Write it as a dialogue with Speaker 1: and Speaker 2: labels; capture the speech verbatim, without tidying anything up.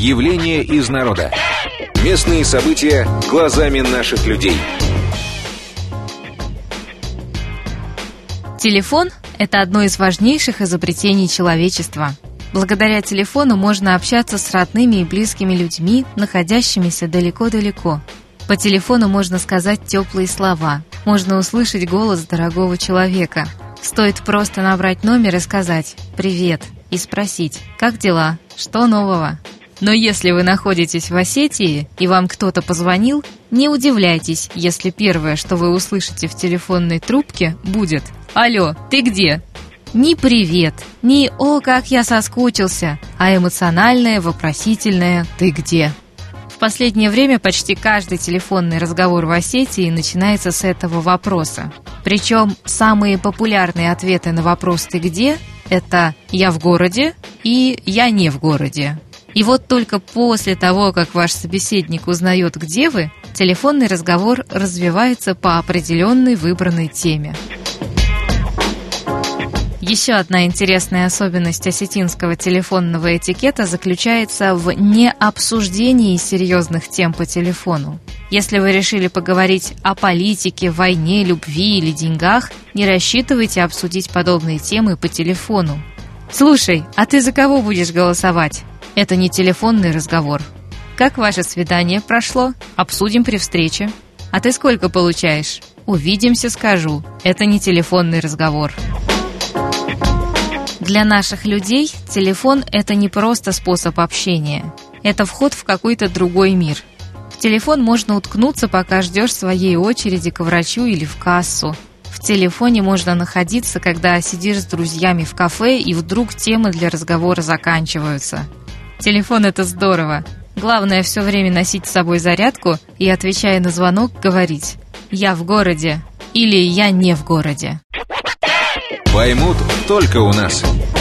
Speaker 1: Явление из народа. Местные события глазами наших людей.
Speaker 2: Телефон – это одно из важнейших изобретений человечества. Благодаря телефону можно общаться с родными и близкими людьми, находящимися далеко-далеко. По телефону можно сказать теплые слова, можно услышать голос дорогого человека. Стоит просто набрать номер и сказать «Привет» и спросить «Как дела? Что нового?». Но если вы находитесь в Осетии и вам кто-то позвонил, не удивляйтесь, если первое, что вы услышите в телефонной трубке, будет «Алло, ты где?». Ни «Привет», ни «О, как я соскучился», а эмоциональное, вопросительное «Ты где?». В последнее время почти каждый телефонный разговор в Осетии начинается с этого вопроса. Причем самые популярные ответы на вопрос «Ты где?» – это «Я в городе» и «Я не в городе». И вот только после того, как ваш собеседник узнает, где вы, телефонный разговор развивается по определенной выбранной теме. Еще одна интересная особенность осетинского телефонного этикета заключается в необсуждении серьезных тем по телефону. Если вы решили поговорить о политике, войне, любви или деньгах, не рассчитывайте обсудить подобные темы по телефону. «Слушай, а ты за кого будешь голосовать?» Это не телефонный разговор. «Как ваше свидание прошло? Обсудим при встрече». «А ты сколько получаешь?» «Увидимся, скажу». Это не телефонный разговор. Для наших людей телефон – это не просто способ общения. Это вход в какой-то другой мир. В телефон можно уткнуться, пока ждешь своей очереди к врачу или в кассу. В телефоне можно находиться, когда сидишь с друзьями в кафе, и вдруг темы для разговора заканчиваются. Телефон – это здорово. Главное все время носить с собой зарядку и, отвечая на звонок, говорить «Я в городе» или «Я не в городе».
Speaker 1: Поймут только у нас.